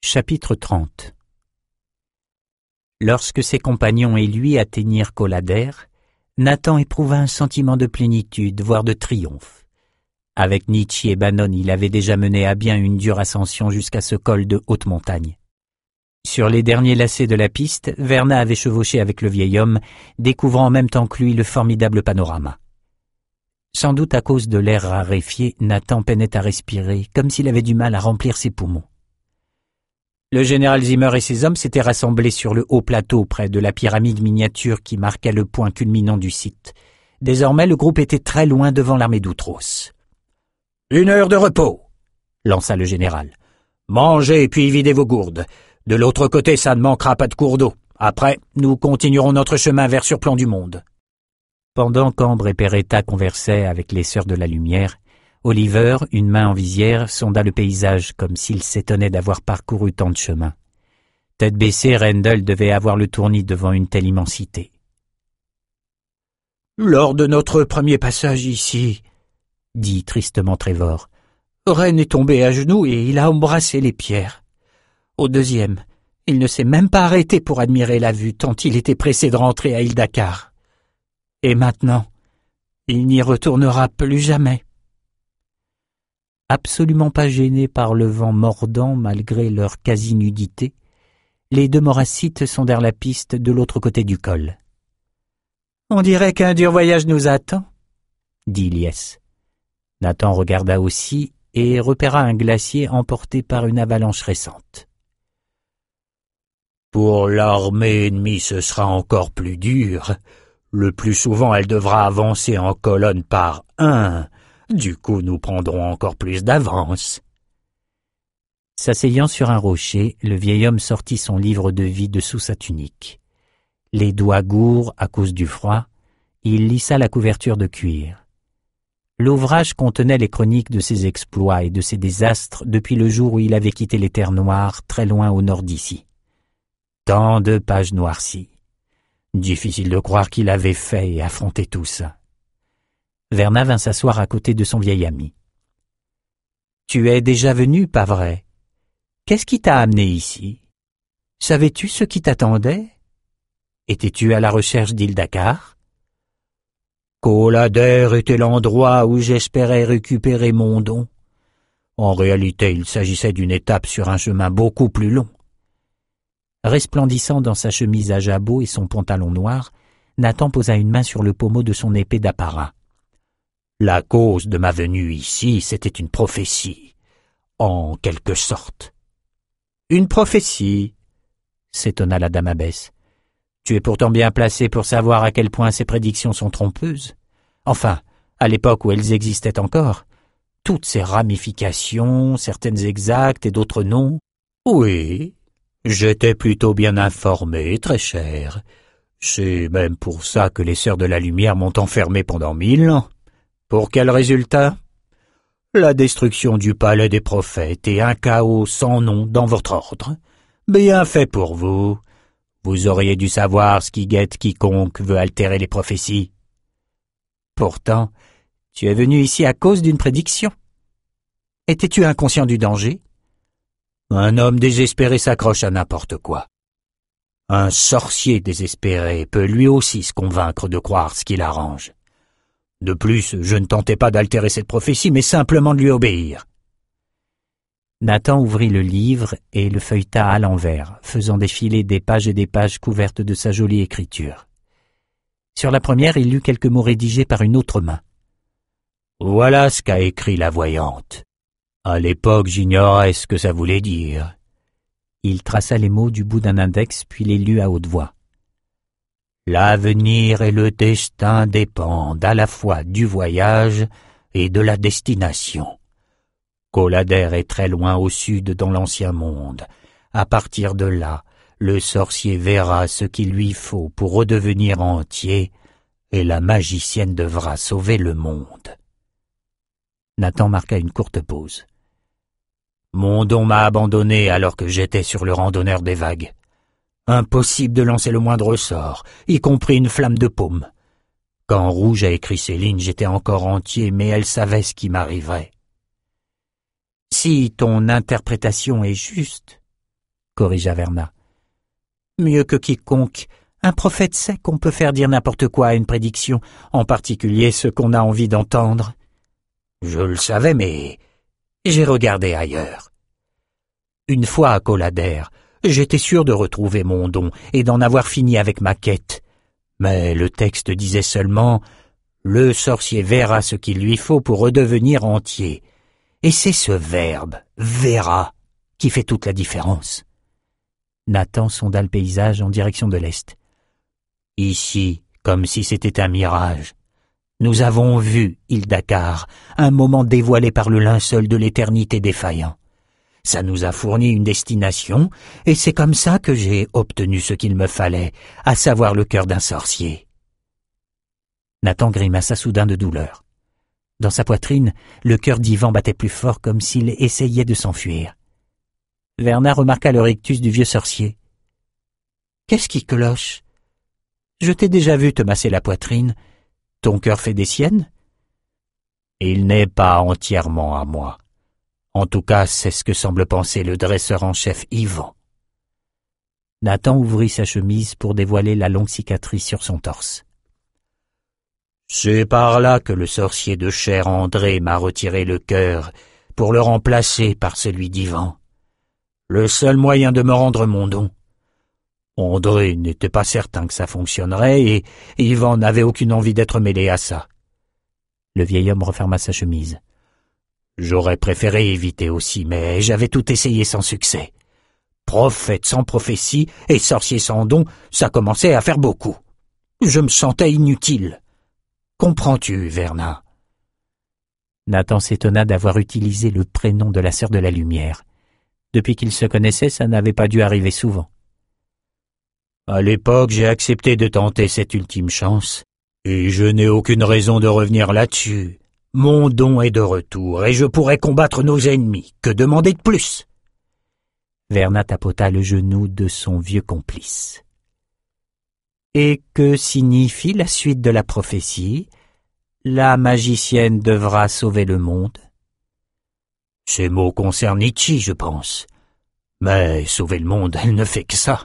Chapitre 30. Lorsque ses compagnons et lui atteignirent Colader, Nathan éprouva un sentiment de plénitude, voire de triomphe. Avec Nietzsche et Bannon, il avait déjà mené à bien une dure ascension jusqu'à ce col de haute montagne. Sur les derniers lacets de la piste, Verna avait chevauché avec le vieil homme, découvrant en même temps que lui le formidable panorama. Sans doute à cause de l'air raréfié, Nathan peinait à respirer, comme s'il avait du mal à remplir ses poumons. Le général Zimmer et ses hommes s'étaient rassemblés sur le haut plateau près de la pyramide miniature qui marquait le point culminant du site. Désormais, le groupe était très loin devant l'armée d'Outros. « 1 heure de repos !» lança le général. « Mangez puis videz vos gourdes. De l'autre côté, ça ne manquera pas de cours d'eau. Après, nous continuerons notre chemin vers Surplomb du Monde. » Pendant qu'Ambre et Peretta conversaient avec les Sœurs de la Lumière, Oliver, une main en visière, sonda le paysage comme s'il s'étonnait d'avoir parcouru tant de chemin. Tête baissée, Rendel devait avoir le tournis devant une telle immensité. « Lors de notre premier passage ici, » dit tristement Trevor, « Ren est tombé à genoux et il a embrassé les pierres. Au deuxième, il ne s'est même pas arrêté pour admirer la vue tant il était pressé de rentrer à Ildakar. Et maintenant, il n'y retournera plus jamais. » Absolument pas gênés par le vent mordant malgré leur quasi-nudité, les deux Maurassites sondèrent la piste de l'autre côté du col. « On dirait qu'un dur voyage nous attend, » dit Liès. Nathan regarda aussi et repéra un glacier emporté par une avalanche récente. « Pour l'armée ennemie, ce sera encore plus dur. Le plus souvent, elle devra avancer en colonne par 1. Du coup, nous prendrons encore plus d'avance. » S'asseyant sur un rocher, le vieil homme sortit son livre de vie de sous sa tunique. Les doigts gourds à cause du froid, il lissa la couverture de cuir. L'ouvrage contenait les chroniques de ses exploits et de ses désastres depuis le jour où il avait quitté les terres noires, très loin au nord d'ici. Tant de pages noircies. Difficile de croire qu'il avait fait et affronté tout ça. Verna vint s'asseoir à côté de son vieil ami. « Tu es déjà venu, pas vrai? Qu'est-ce qui t'a amené ici? Savais-tu ce qui t'attendait? Étais-tu à la recherche d'Ildakar? » Colader était l'endroit où j'espérais récupérer mon don. En réalité, il s'agissait d'une étape sur un chemin beaucoup plus long. Resplendissant dans sa chemise à jabot et son pantalon noir, Nathan posa une main sur le pommeau de son épée d'apparat. La cause de ma venue ici, c'était une prophétie, en quelque sorte. « Une prophétie ?» s'étonna la dame abbesse. « Tu es pourtant bien placé pour savoir à quel point ces prédictions sont trompeuses. Enfin, à l'époque où elles existaient encore, toutes ces ramifications, certaines exactes et d'autres non. »« Oui, j'étais plutôt bien informé, très cher. C'est même pour ça que les Sœurs de la Lumière m'ont enfermé pendant 1000 ans. Pour quel résultat? La destruction du palais des prophètes et un chaos sans nom dans votre ordre. Bien fait pour vous. Vous auriez dû savoir ce qui guette quiconque veut altérer les prophéties. Pourtant, tu es venu ici à cause d'une prédiction. Étais-tu inconscient du danger? Un homme désespéré s'accroche à n'importe quoi. Un sorcier désespéré peut lui aussi se convaincre de croire ce qui l'arrange. De plus, je ne tentais pas d'altérer cette prophétie, mais simplement de lui obéir. » Nathan ouvrit le livre et le feuilleta à l'envers, faisant défiler des pages et des pages couvertes de sa jolie écriture. Sur la première, il lut quelques mots rédigés par une autre main. « Voilà ce qu'a écrit la voyante. À l'époque, j'ignorais ce que ça voulait dire. » Il traça les mots du bout d'un index, puis les lut à haute voix. L'avenir et le destin dépendent à la fois du voyage et de la destination. Colader est très loin au sud dans l'ancien monde. À partir de là, le sorcier verra ce qu'il lui faut pour redevenir entier et la magicienne devra sauver le monde. Nathan marqua une courte pause. Mon don m'a abandonné alors que j'étais sur le randonneur des vagues. Impossible de lancer le moindre sort, y compris une flamme de paume. Quand Rouge a écrit ces lignes, j'étais encore entier, mais elle savait ce qui m'arriverait. Si ton interprétation est juste, corrigea Verna. Mieux que quiconque, un prophète sait qu'on peut faire dire n'importe quoi à une prédiction, en particulier ce qu'on a envie d'entendre. Je le savais, mais j'ai regardé ailleurs. Une fois à Colader, j'étais sûr de retrouver mon don et d'en avoir fini avec ma quête. Mais le texte disait seulement « Le sorcier verra ce qu'il lui faut pour redevenir entier ». Et c'est ce verbe « verra » qui fait toute la différence. Nathan sonda le paysage en direction de l'est. Ici, comme si c'était un mirage. Nous avons vu, île Dakar, un moment dévoilé par le linceul de l'éternité défaillant. Ça nous a fourni une destination, et c'est comme ça que j'ai obtenu ce qu'il me fallait, à savoir le cœur d'un sorcier. Nathan grimaça soudain de douleur. Dans sa poitrine, le cœur d'Ivan battait plus fort comme s'il essayait de s'enfuir. Verna remarqua le rictus du vieux sorcier. « Qu'est-ce qui cloche ? Je t'ai déjà vu te masser la poitrine. Ton cœur fait des siennes ? » « Il n'est pas entièrement à moi. En tout cas, c'est ce que semble penser le dresseur en chef Ivan. » Nathan ouvrit sa chemise pour dévoiler la longue cicatrice sur son torse. « C'est par là que le sorcier de chair André m'a retiré le cœur pour le remplacer par celui d'Ivan. Le seul moyen de me rendre mon don. André n'était pas certain que ça fonctionnerait et Ivan n'avait aucune envie d'être mêlé à ça. » Le vieil homme referma sa chemise. « J'aurais préféré éviter aussi, mais j'avais tout essayé sans succès. Prophète sans prophétie et sorcier sans don, ça commençait à faire beaucoup. Je me sentais inutile. Comprends-tu, Verna ?» Nathan s'étonna d'avoir utilisé le prénom de la sœur de la lumière. Depuis qu'ils se connaissaient, ça n'avait pas dû arriver souvent. « À l'époque, j'ai accepté de tenter cette ultime chance, et je n'ai aucune raison de revenir là-dessus. Mon don est de retour, et je pourrai combattre nos ennemis. Que demander de plus ?» Verna tapota le genou de son vieux complice. « Et que signifie la suite de la prophétie ? La magicienne devra sauver le monde. » Ces mots concernent Nietzsche, je pense. Mais sauver le monde, elle ne fait que ça.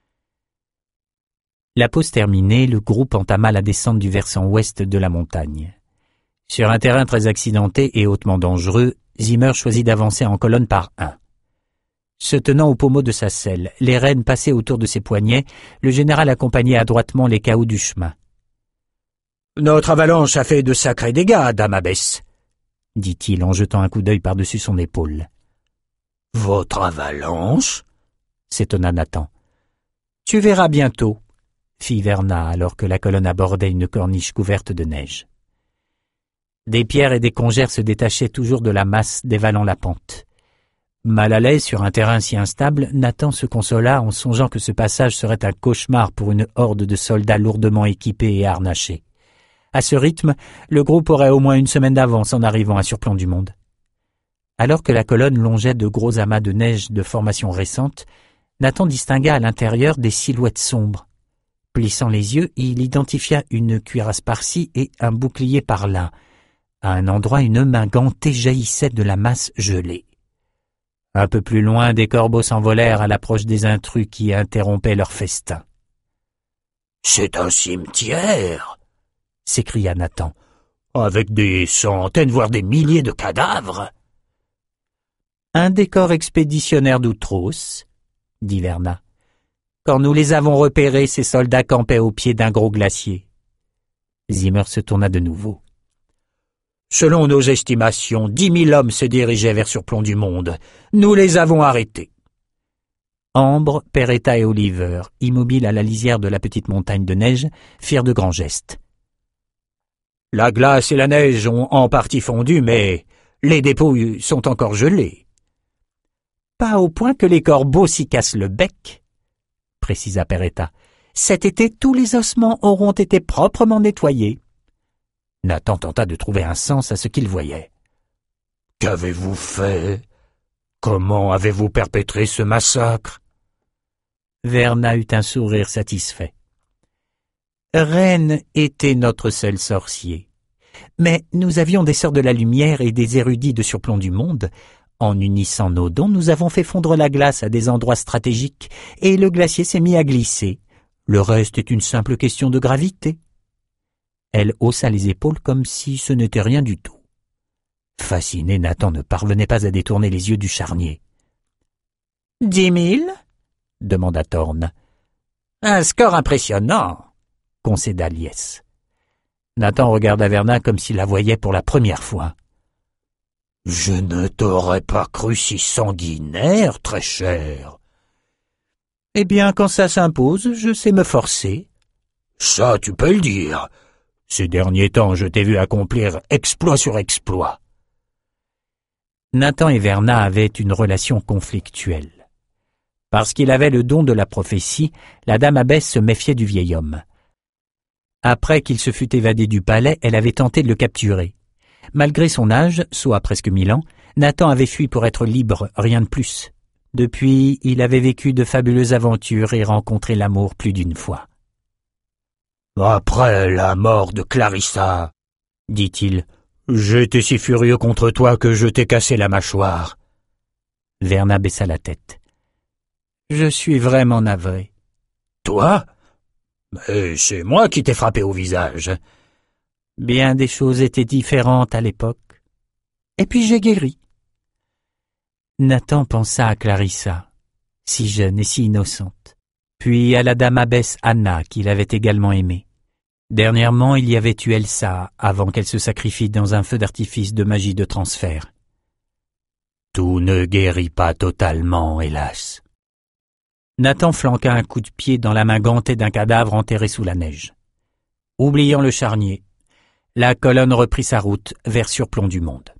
La pause terminée, le groupe entama la descente du versant ouest de la montagne. Sur un terrain très accidenté et hautement dangereux, Zimmer choisit d'avancer en colonne par un. Se tenant au pommeau de sa selle, les rênes passées autour de ses poignets, le général accompagnait adroitement les cahots du chemin. « Notre avalanche a fait de sacrés dégâts, dame abbesse, » dit-il en jetant un coup d'œil par-dessus son épaule. « Votre avalanche ?» s'étonna Nathan. « Tu verras bientôt, » fit Verna alors que la colonne abordait une corniche couverte de neige. Des pierres et des congères se détachaient toujours de la masse dévalant la pente. Mal à l'aise sur un terrain si instable, Nathan se consola en songeant que ce passage serait un cauchemar pour une horde de soldats lourdement équipés et harnachés. À ce rythme, le groupe aurait au moins une semaine d'avance en arrivant à Surplomb du Monde. Alors que la colonne longeait de gros amas de neige de formation récente, Nathan distingua à l'intérieur des silhouettes sombres. Plissant les yeux, il identifia une cuirasse par-ci et un bouclier par-là. À un endroit, une main gantée jaillissait de la masse gelée. Un peu plus loin, des corbeaux s'envolèrent à l'approche des intrus qui interrompaient leur festin. « C'est un cimetière !» s'écria Nathan. « Avec des centaines, voire des milliers de cadavres !»« Un décor expéditionnaire d'Outros, » dit Verna. « Quand nous les avons repérés, ces soldats campaient au pied d'un gros glacier. » Zimmer se tourna de nouveau. « Selon nos estimations, 10 000 hommes se dirigeaient vers Surplomb du Monde. Nous les avons arrêtés. » Ambre, Peretta et Oliver, immobiles à la lisière de la petite montagne de neige, firent de grands gestes. « La glace et la neige ont en partie fondu, mais les dépouilles sont encore gelées. »« Pas au point que les corbeaux s'y cassent le bec, » précisa Peretta. « Cet été, tous les ossements auront été proprement nettoyés. » Nathan tenta de trouver un sens à ce qu'il voyait. « Qu'avez-vous fait? Comment avez-vous perpétré ce massacre ?» Verna eut un sourire satisfait. « Ren était notre seul sorcier. Mais nous avions des sœurs de la lumière et des érudits de Surplomb du Monde. En unissant nos dons, nous avons fait fondre la glace à des endroits stratégiques et le glacier s'est mis à glisser. Le reste est une simple question de gravité. » Elle haussa les épaules comme si ce n'était rien du tout. Fasciné, Nathan ne parvenait pas à détourner les yeux du charnier. « 10 000 ?» demanda Thorn. « Un score impressionnant !» concéda Lies. Nathan regarda Verna comme s'il la voyait pour la première fois. « Je ne t'aurais pas cru si sanguinaire, très cher. »« Eh bien, quand ça s'impose, je sais me forcer. »« Ça, tu peux le dire. Ces derniers temps, je t'ai vu accomplir exploit sur exploit. » Nathan et Verna avaient une relation conflictuelle. Parce qu'il avait le don de la prophétie, la dame abbesse se méfiait du vieil homme. Après qu'il se fût évadé du palais, elle avait tenté de le capturer. Malgré son âge, soit presque 1000 ans, Nathan avait fui pour être libre, rien de plus. Depuis, il avait vécu de fabuleuses aventures et rencontré l'amour plus d'une fois. « Après la mort de Clarissa, dit-il, j'étais si furieux contre toi que je t'ai cassé la mâchoire. » Verna baissa la tête. « Je suis vraiment navré. »« Toi ? Mais c'est moi qui t'ai frappé au visage. » Bien des choses étaient différentes à l'époque. Et puis j'ai guéri. Nathan pensa à Clarissa, si jeune et si innocente, puis à la dame abbesse Anna qu'il avait également aimée. Dernièrement, il y avait eu Elsa avant qu'elle se sacrifie dans un feu d'artifice de magie de transfert. Tout ne guérit pas totalement, hélas. Nathan flanqua un coup de pied dans la main gantée d'un cadavre enterré sous la neige. Oubliant le charnier, la colonne reprit sa route vers Surplomb du Monde.